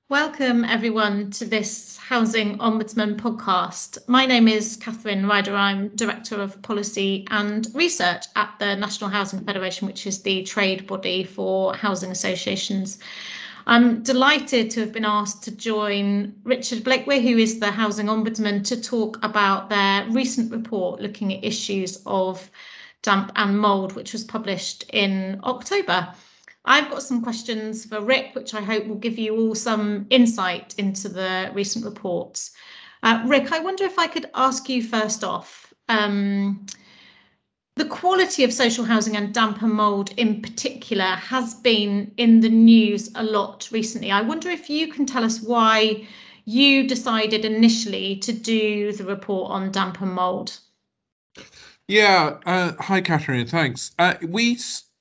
Welcome everyone to this Housing Ombudsman podcast. My name is Catherine Ryder. I'm Director of Policy and Research at the National Housing Federation, which is the trade body for housing associations. I'm delighted to have been asked to join Richard Blakeway, who is the Housing Ombudsman, to talk about their recent report looking at issues of damp and mould, which was published in October. I've got some questions for Rick, which I hope will give you all some insight into the recent reports. Rick, I wonder if I could ask you first off, the quality of social housing and damp and mould in particular has been in the news a lot recently. I wonder if you can tell us why you decided initially to do the report on damp and mould. Yeah, hi Catherine, thanks. We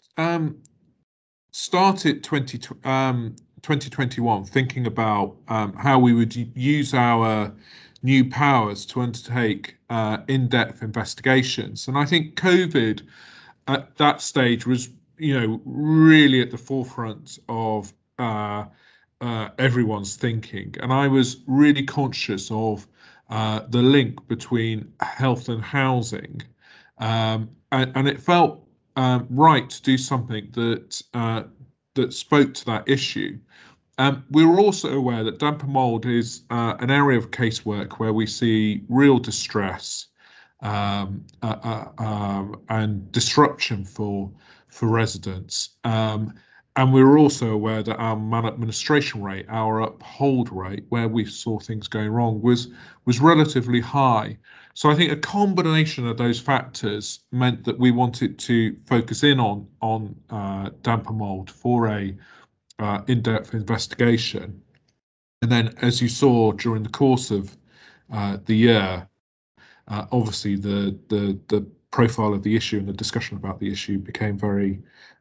started 2021 thinking about how we would use our new powers to undertake in-depth investigations. And I think COVID at that stage was, really at the forefront of everyone's thinking. And I was really conscious of the link between health and housing. And it felt right to do something that spoke to that issue. We were also aware that damp and mould is an area of casework where we see real distress and disruption for residents. And we were also aware that our maladministration rate, our uphold rate, where we saw things going wrong, was relatively high. So I think a combination of those factors meant that we wanted to focus in on damp and mould for a in-depth investigation. And then, as you saw during the course of the year, obviously the profile of the issue and the discussion about the issue became very,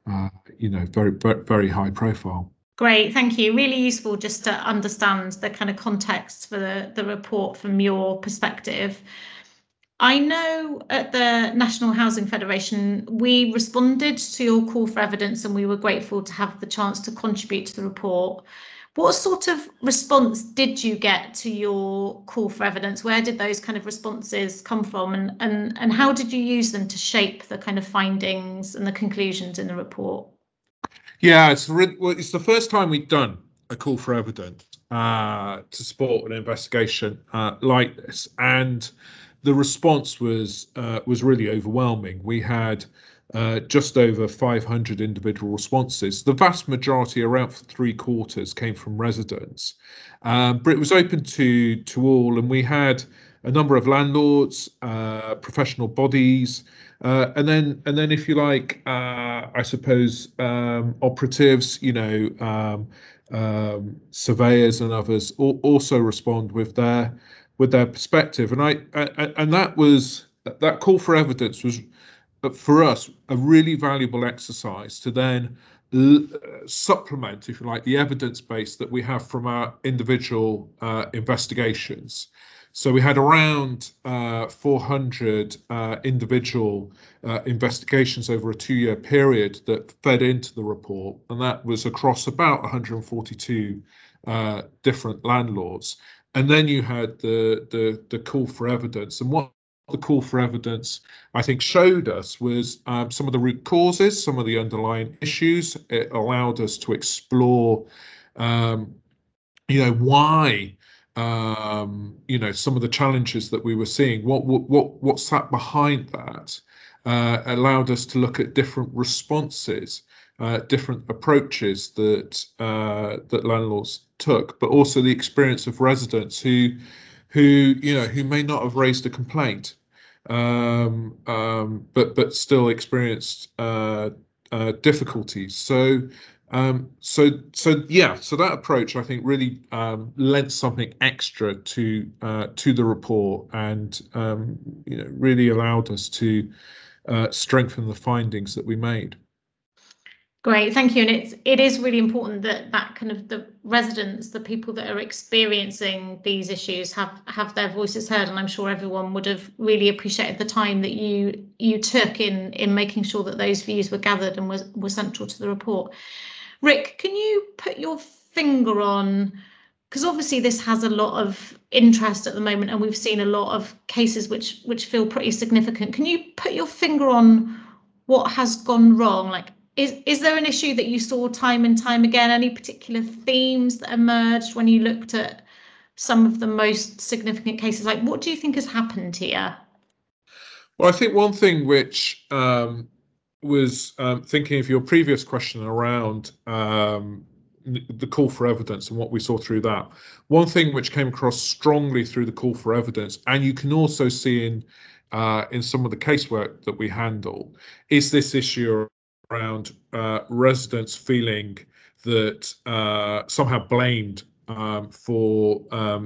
very high profile. Great, thank you. Really useful just to understand the kind of context for the report from your perspective. I know at the National Housing Federation, we responded to your call for evidence and we were grateful to have the chance to contribute to the report. What sort of response did you get to your call for evidence? Where did those kind of responses come from, and how did you use them to shape the kind of findings and the conclusions in the report? Yeah, it's the first time we've done a call for evidence to support an investigation like this, and the response was really overwhelming. We had just over 500 individual responses. The vast majority, around 3/4, came from residents, but it was open to all, and we had a number of landlords, professional bodies, and then if you like, I suppose operatives, surveyors and others also respond with their perspective. And that call for evidence was, for us, a really valuable exercise to then supplement, if you like, the evidence base that we have from our individual investigations. So we had around 400 individual investigations over a 2-year period that fed into the report, and that was across about 142 different landlords. And then you had the call for evidence, and what the call for evidence, I think, showed us was some of the root causes, some of the underlying issues. It allowed us to explore, why, some of the challenges that we were seeing, what sat behind that. Allowed us to look at different responses, different approaches that landlords took, but also the experience of residents who may not have raised a complaint, but still experienced difficulties. So that approach, I think, really lent something extra to the report, and really allowed us to strengthen the findings that we made. Great, thank you. And it is really important that kind of the residents, the people that are experiencing these issues, have their voices heard. And I'm sure everyone would have really appreciated the time that you took in making sure that those views were gathered and were central to the report. Rick, can you put your finger on because obviously this has a lot of interest at the moment, and we've seen a lot of cases which feel pretty significant. Can you put your finger on what has gone wrong? Like, is there an issue that you saw time and time again? Any particular themes that emerged when you looked at some of the most significant cases? Like, what do you think has happened here? Well, I think one thing which was thinking of your previous question around the call for evidence and what we saw through that. One thing which came across strongly through the call for evidence, and you can also see in some of the casework that we handle, is this issue around residents feeling that somehow blamed for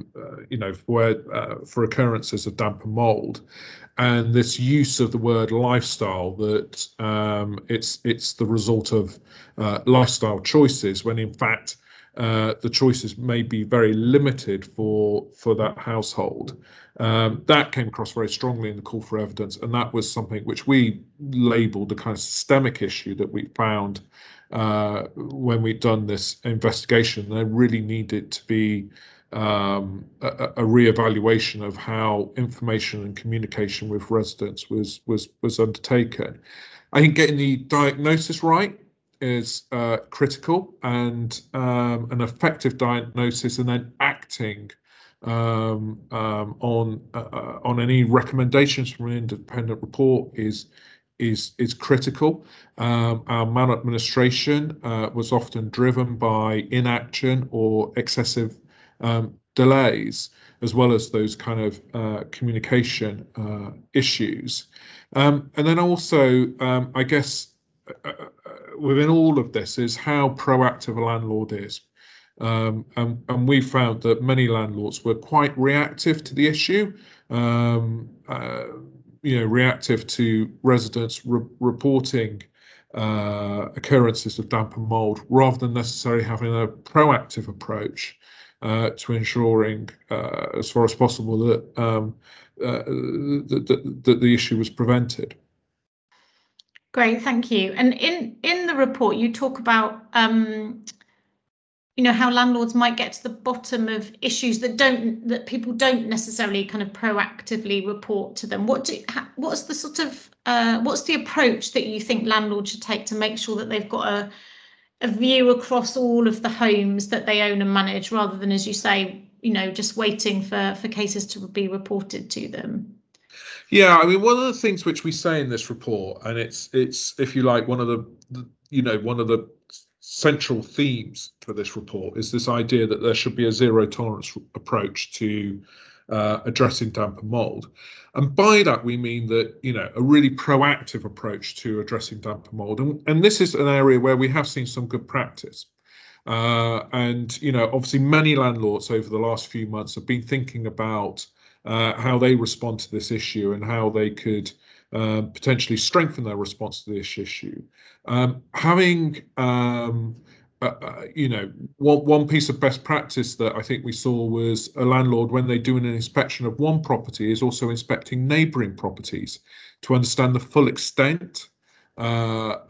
occurrences of damp and mold, and this use of the word lifestyle, that it's the result of lifestyle choices, when in fact the choices may be very limited for that household. That came across very strongly in the call for evidence, and that was something which we labelled a kind of systemic issue that we found when we'd done this investigation. There really needed to be a re-evaluation of how information and communication with residents was undertaken. I think getting the diagnosis right is critical, and an effective diagnosis and then acting on any recommendations from an independent report is critical. Our maladministration was often driven by inaction or excessive delays, as well as those kind of communication issues. And then also, I guess, within all of this is how proactive a landlord is. And we found that many landlords were quite reactive to the issue, reactive to residents reporting occurrences of damp and mold, rather than necessarily having a proactive approach to ensuring, as far as possible, that the issue was prevented. Great, thank you. And in the report, you talk about how landlords might get to the bottom of issues that people don't necessarily kind of proactively report to them. What's the approach that you think landlords should take to make sure that they've got a view across all of the homes that they own and manage, rather than, as you say, just waiting for cases to be reported to them? Yeah, I mean, one of the things which we say in this report, and it's if you like, one of the central themes for this report, is this idea that there should be a zero tolerance approach to addressing damp and mold. And by that we mean that a really proactive approach to addressing damp and mold, and this is an area where we have seen some good practice. And obviously many landlords over the last few months have been thinking about how they respond to this issue and how they could potentially strengthen their response to this issue. Having one piece of best practice that I think we saw was a landlord, when they're doing an inspection of one property, is also inspecting neighbouring properties to understand the full extent of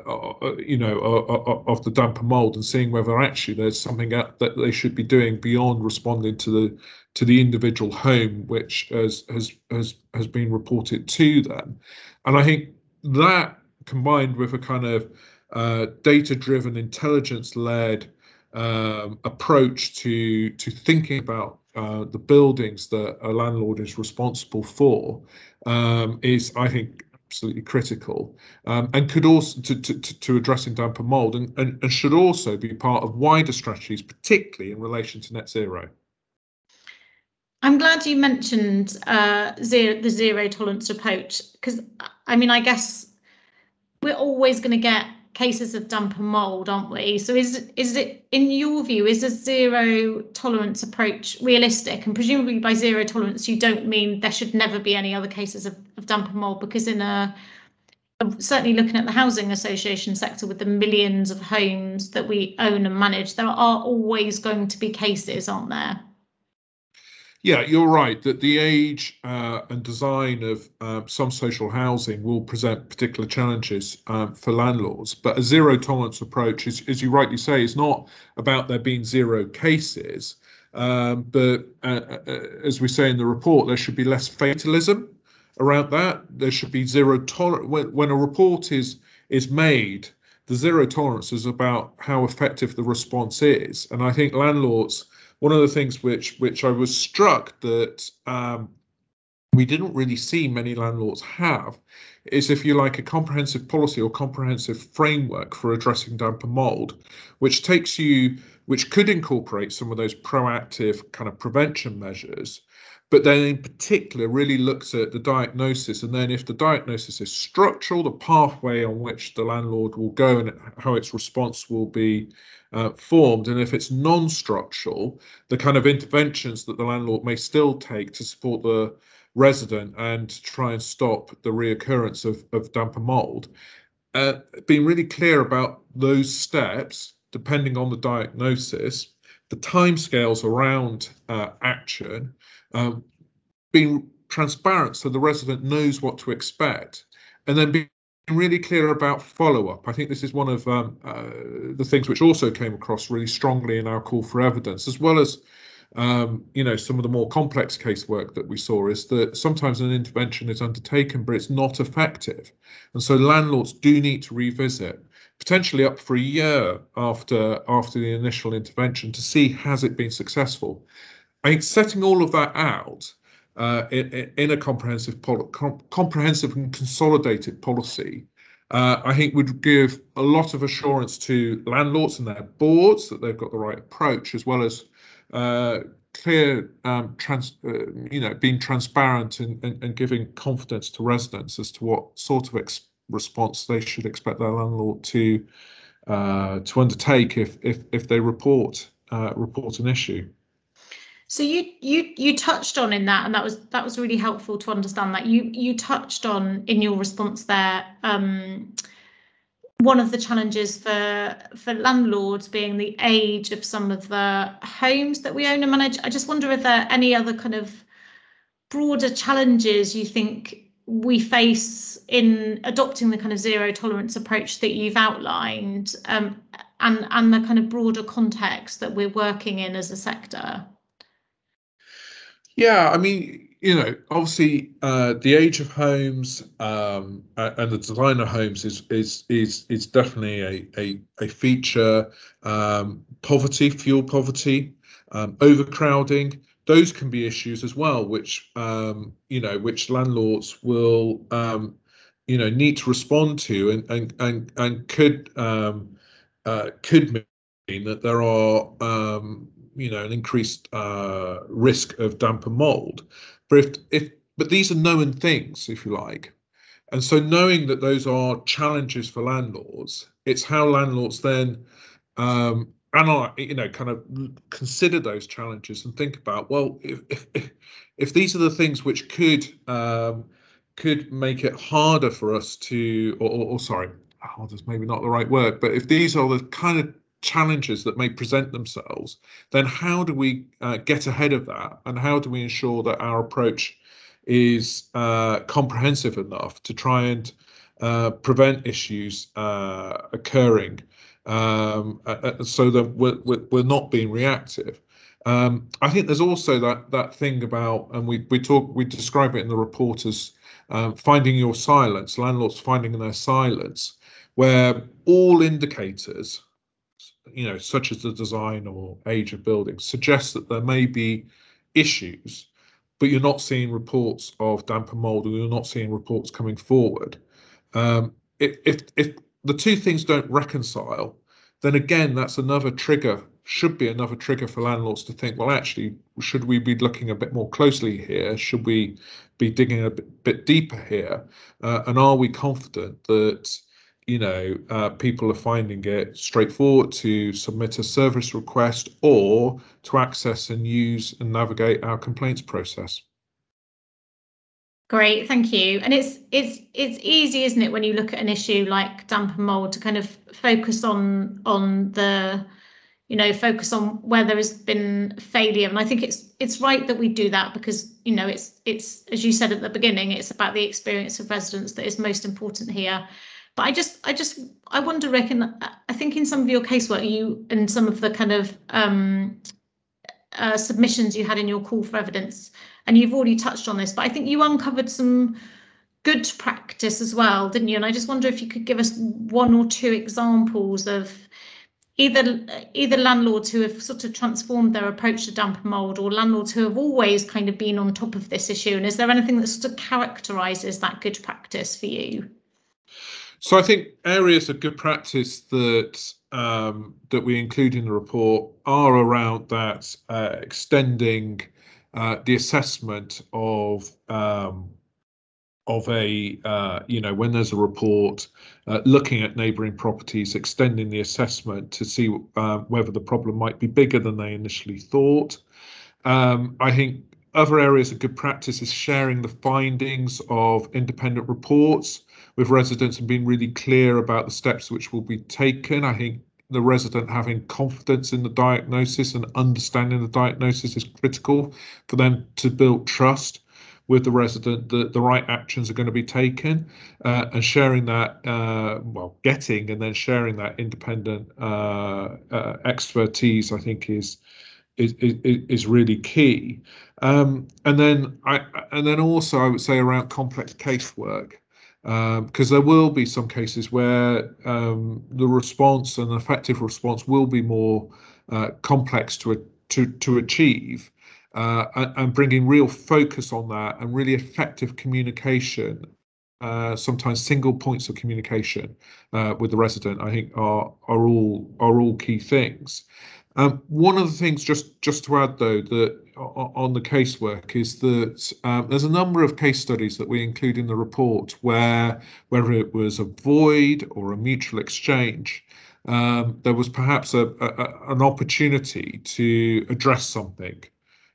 the damp and mold, and seeing whether actually there's something that they should be doing beyond responding to the individual home which has been reported to them. And I think that, combined with a kind of data-driven, intelligence-led approach to thinking about the buildings that a landlord is responsible for, is, I think, absolutely critical, and could also to addressing damp and mold, and should also be part of wider strategies, particularly in relation to net zero. I'm glad you mentioned the zero tolerance approach, because I guess we're always going to get cases of damp and mold, aren't we? So is it, in your view, is a zero tolerance approach realistic? And presumably by zero tolerance you don't mean there should never be any other cases of damp and mold, because certainly looking at the housing association sector, with the millions of homes that we own and manage, there are always going to be cases, aren't there? Yeah, you're right that the age and design of some social housing will present particular challenges for landlords. But a zero tolerance approach, as you rightly say, is not about there being zero cases. But as we say in the report, there should be less fatalism around that. There should be zero tolerance. When a report is made, the zero tolerance is about how effective the response is. And I think landlords, one of the things which I was struck that we didn't really see many landlords have is, if you like, a comprehensive policy or comprehensive framework for addressing damp and mold, which could incorporate some of those proactive kind of prevention measures, but then in particular really looks at the diagnosis, and then if the diagnosis is structural, the pathway on which the landlord will go and how its response will be formed, and if it's non-structural, the kind of interventions that the landlord may still take to support the resident and try and stop the reoccurrence of damp and mold. Being really clear about those steps, depending on the diagnosis, the timescales around action, being transparent so the resident knows what to expect, and then being really clear about follow-up. I think this is one of the things which also came across really strongly in our call for evidence, as well as some of the more complex casework that we saw, is that sometimes an intervention is undertaken, but it's not effective. And so landlords do need to revisit, potentially up for a year after the initial intervention, to see has it been successful. I think setting all of that out in a comprehensive and consolidated policy, I think would give a lot of assurance to landlords and their boards that they've got the right approach, as well as clear, being transparent and giving confidence to residents as to what sort of response they should expect their landlord to undertake if they report an issue. So you touched on in that, and that was really helpful to understand that. You touched on in your response there one of the challenges for landlords being the age of some of the homes that we own and manage. I just wonder if there are any other kind of broader challenges you think we face in adopting the kind of zero tolerance approach that you've outlined, and the kind of broader context that we're working in as a sector. Yeah, I mean, obviously, the age of homes and the design of homes is definitely a feature. Fuel poverty, overcrowding, those can be issues as well, which which landlords will need to respond to, and could mean that there are an increased risk of damp and mold. But these are known things, if you like. And so knowing that those are challenges for landlords, it's how landlords then kind of consider those challenges and think about, well, if these are the things which could make it harder for us to, or sorry, harder is maybe not the right word, but if these are the kind of challenges that may present themselves, then how do we get ahead of that, and how do we ensure that our approach is comprehensive enough to try and prevent issues occurring, so that we're not being reactive. I think there's also that thing about, and we describe it in the report as finding your silence, landlords finding their silence, where all indicators, such as the design or age of buildings, suggests that there may be issues, but you're not seeing reports of damp and mold, or you're not seeing reports coming forward. If the two things don't reconcile, then again, that's should be another trigger for landlords to think, well, actually, should we be looking a bit more closely here? Should we be digging a bit deeper here? And are we confident that people are finding it straightforward to submit a service request or to access and use and navigate our complaints process? Great, thank you. And it's easy, isn't it, when you look at an issue like damp and mold, to kind of focus on the focus on where there has been failure. And I think it's right that we do that, because it's as you said at the beginning, it's about the experience of residents that is most important here. But I wonder, Rick, and I think in some of your casework, you and some of the kind of submissions you had in your call for evidence, and you've already touched on this, but I think you uncovered some good practice as well, didn't you? And I just wonder if you could give us one or two examples of either landlords who have sort of transformed their approach to damp and mould, or landlords who have always kind of been on top of this issue. And is there anything that sort of characterises that good practice for you? So I think areas of good practice that that we include in the report are around that extending the assessment of when there's a report, looking at neighbouring properties, extending the assessment to see whether the problem might be bigger than they initially thought. I think other areas of good practice is sharing the findings of independent reports with residents and being really clear about the steps which will be taken. I think the resident having confidence in the diagnosis and understanding the diagnosis is critical for them to build trust with the resident that the right actions are going to be taken, and sharing that, getting and then sharing that independent expertise, I think is really key. And then also I would say around complex casework, because there will be some cases where the response and effective response will be more complex to achieve. And bringing real focus on that and really effective communication, sometimes single points of communication with the resident, I think are all key things. One of the things, just to add though, that on the casework is that there's a number of case studies that we include in the report where, whether it was a void or a mutual exchange, there was perhaps an opportunity to address something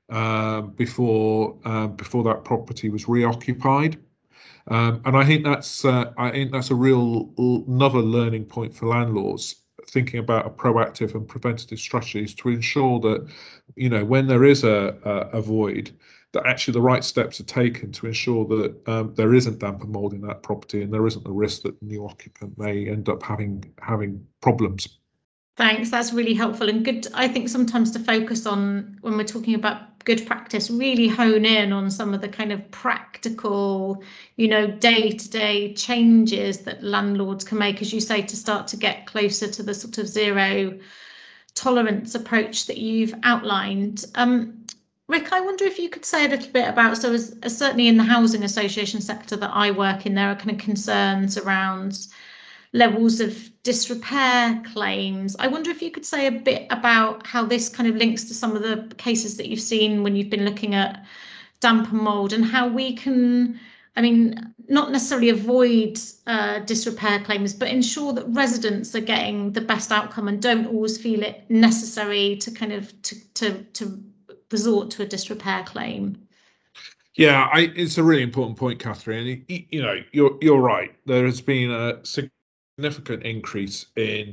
before that property was reoccupied, and I think that's a real another learning point for landlords, thinking about a proactive and preventative strategies to ensure that, when there is a void, that actually the right steps are taken to ensure that there isn't damp and mould in that property, and there isn't the risk that the new occupant may end up having problems. Thanks, that's really helpful and good. I think sometimes to focus on, when we're talking about good practice, really hone in on some of the kind of practical, day-to-day changes that landlords can make, as you say, to start to get closer to the sort of zero tolerance approach that you've outlined. Rick, I wonder if you could say a little bit about, so as certainly in the housing association sector that I work in, there are kind of concerns around levels of disrepair claims. I wonder if you could say a bit about how this kind of links to some of the cases that you've seen when you've been looking at damp and mould, and how we can, not necessarily avoid disrepair claims, but ensure that residents are getting the best outcome and don't always feel it necessary to kind of to resort to a disrepair claim. Yeah, it's a really important point, Catherine. You're right. There has been a significant increase in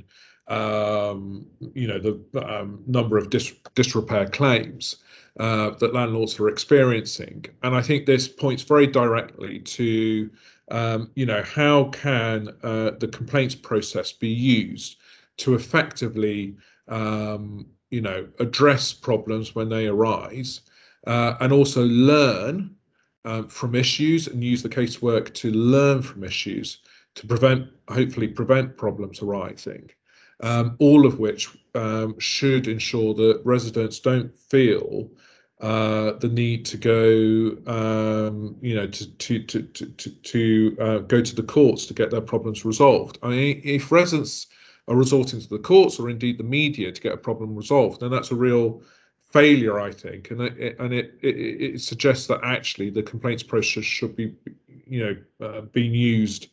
the number of disrepair claims that landlords are experiencing, and I think this points very directly to how can the complaints process be used to effectively address problems when they arise, and also learn from issues, and use the casework to learn from issues to hopefully prevent problems arising, all of which should ensure that residents don't feel the need to go, go to the courts to get their problems resolved. If residents are resorting to the courts or indeed the media to get a problem resolved, then that's a real failure, I think, and it suggests that actually the complaints process should be, being used,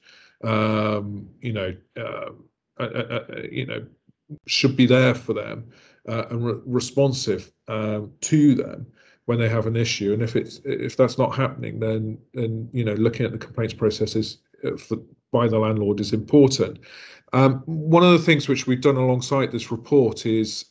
should be there for them and responsive to them when they have an issue. And if that's not happening, then looking at the complaints processes by the landlord is important. One of the things which we've done alongside this report is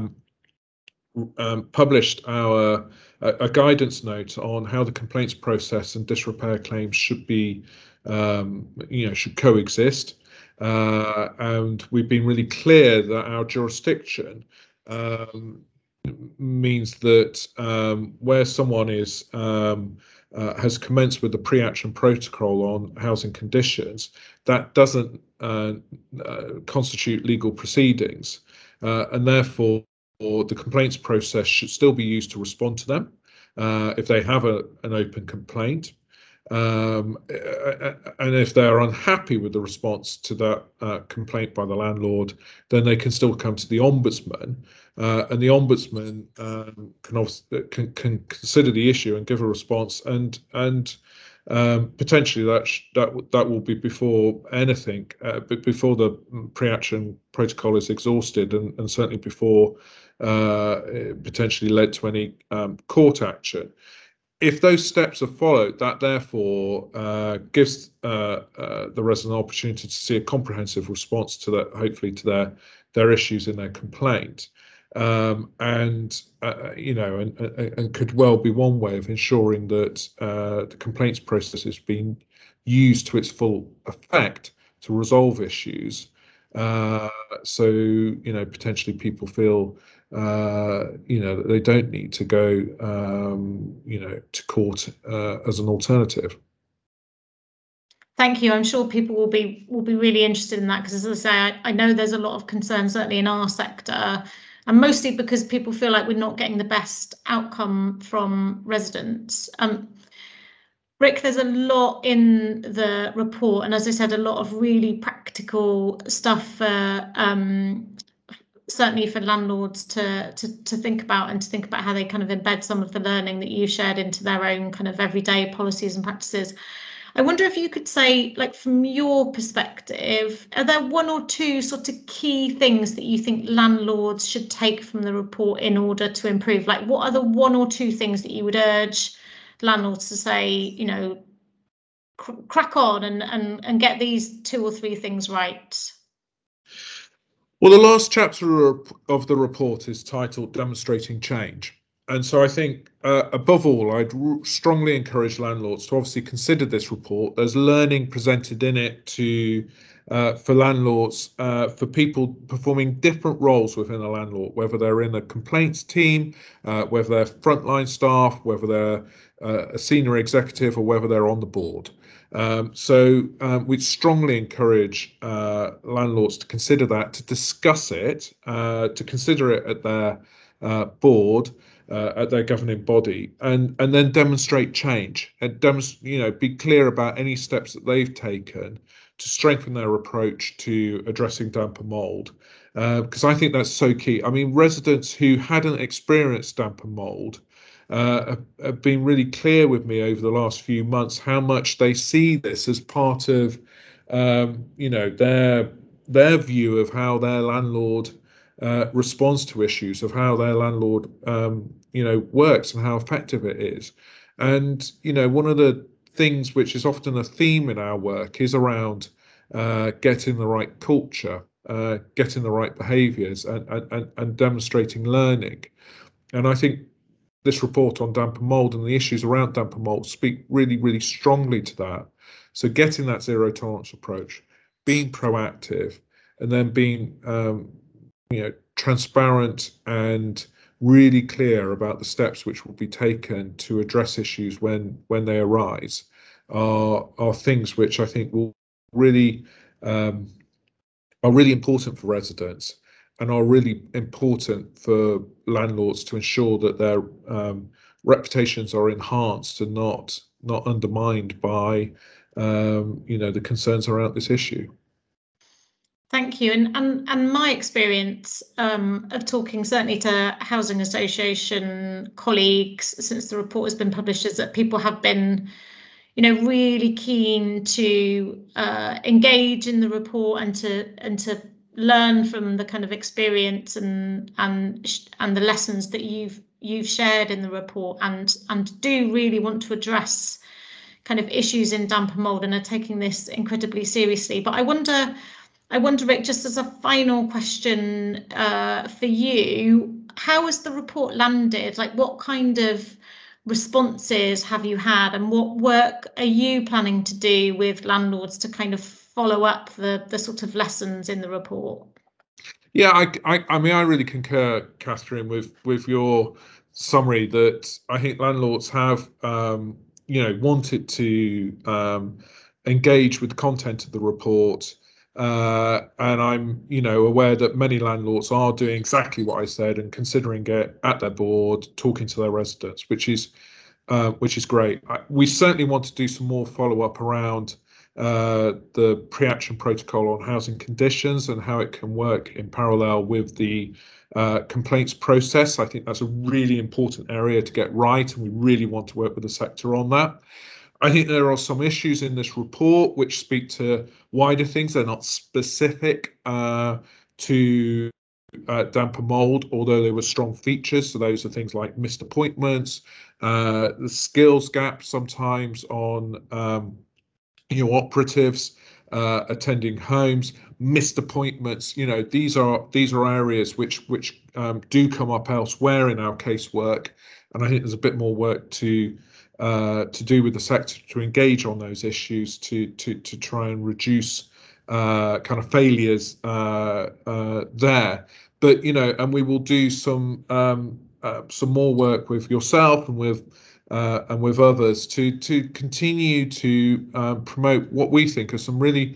published a guidance note on how the complaints process and disrepair claims should be, should coexist. And we've been really clear that our jurisdiction means that where someone is has commenced with the pre-action protocol on housing conditions, that doesn't constitute legal proceedings, and therefore the complaints process should still be used to respond to them if they have an open complaint. And if they're unhappy with the response to that complaint by the landlord, then they can still come to the ombudsman, and the ombudsman can consider the issue and give a response, and potentially that will be before anything, before the pre-action protocol is exhausted, and certainly before potentially led to any court action. If those steps are followed, that therefore gives the resident an opportunity to see a comprehensive response to that, hopefully to their issues in their complaint, and could well be one way of ensuring that the complaints process is being used to its full effect to resolve issues. So potentially people feel that they don't need to go to court as an alternative. Thank you. I'm sure people will be really interested in that, because, as I say, I know there's a lot of concern, certainly in our sector, and mostly because people feel like we're not getting the best outcome from residents. Rick, there's a lot in the report, and as I said, a lot of really practical stuff for certainly for landlords to think about, and to think about how they kind of embed some of the learning that you shared into their own kind of everyday policies and practices. I wonder if you could say, like, from your perspective, are there one or two sort of key things that you think landlords should take from the report in order to improve? Like, what are the one or two things that you would urge landlords to say, crack on and get these 2 or 3 things right? Well, the last chapter of the report is titled Demonstrating Change. And so I think, above all, I'd strongly encourage landlords to obviously consider this report. There's learning presented in it for landlords, for people performing different roles within a landlord, whether they're in a complaints team, whether they're frontline staff, whether they're a senior executive, or whether they're on the board. So we'd strongly encourage landlords to consider that, to discuss it, to consider it at their board, at their governing body, and then demonstrate change, and be clear about any steps that they've taken to strengthen their approach to addressing damp and mould, because I think that's so key. I mean, residents who hadn't experienced damp and mould have been really clear with me over the last few months how much they see this as part of their view of how their landlord responds to issues, of how their landlord works and how effective it is. And one of the things which is often a theme in our work is around getting the right culture, getting the right behaviours, and demonstrating learning. And I think this report on damp and mould and the issues around damp and mould speak really, really strongly to that. So getting that zero tolerance approach, being proactive, and then being transparent and really clear about the steps which will be taken to address issues when they arise are things which I think will really are really important for residents, and are really important for landlords to ensure that their reputations are enhanced and not undermined by the concerns around this issue. Thank you. And my experience of talking certainly to housing association colleagues since the report has been published is that people have been really keen to engage in the report and to learn from the kind of experience and the lessons that you've shared in the report, and do really want to address kind of issues in damp and mould, and are taking this incredibly seriously. But I wonder, Rick, just as a final question for you, how has the report landed? Like, what kind of responses have you had, and what work are you planning to do with landlords to kind of follow up the sort of lessons in the report? Yeah, I mean, I really concur, Catherine, with your summary that I think landlords have, wanted to engage with the content of the report, and I'm, aware that many landlords are doing exactly what I said and considering it at their board, talking to their residents, which is great. We certainly want to do some more follow-up around the pre-action protocol on housing conditions and how it can work in parallel with the complaints process. I think that's a really important area to get right, and we really want to work with the sector on that. I think there are some issues in this report which speak to wider things. They're not specific to damp and mold, although there were strong features. So those are things like missed appointments, the skills gap sometimes on operatives attending homes, missed appointments. These are areas which do come up elsewhere in our casework, and I think there's a bit more work to do with the sector to engage on those issues to try and reduce kind of failures there. But and we will do some more work with yourself and with others to continue to promote what we think are some really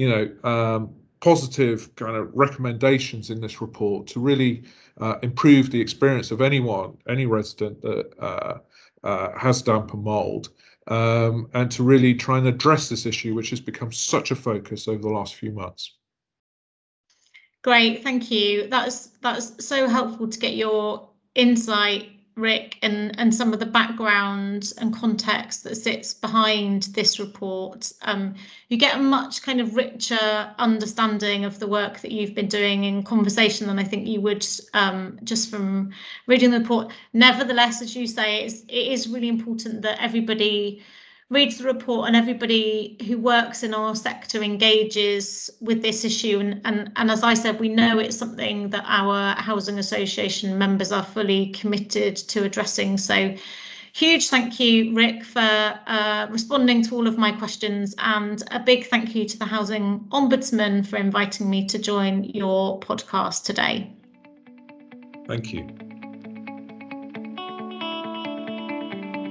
positive kind of recommendations in this report to really improve the experience of any resident that has damp and mold, and to really try and address this issue, which has become such a focus over the last few months. Great, thank you. That's so helpful to get your insight, Rick, and some of the background and context that sits behind this report. You get a much kind of richer understanding of the work that you've been doing in conversation than I think you would just from reading the report. Nevertheless, as you say, it is really important that everybody reads the report and everybody who works in our sector engages with this issue. And as I said, we know it's something that our housing association members are fully committed to addressing. So huge thank you, Rick, for responding to all of my questions, and a big thank you to the Housing Ombudsman for inviting me to join your podcast today. Thank you.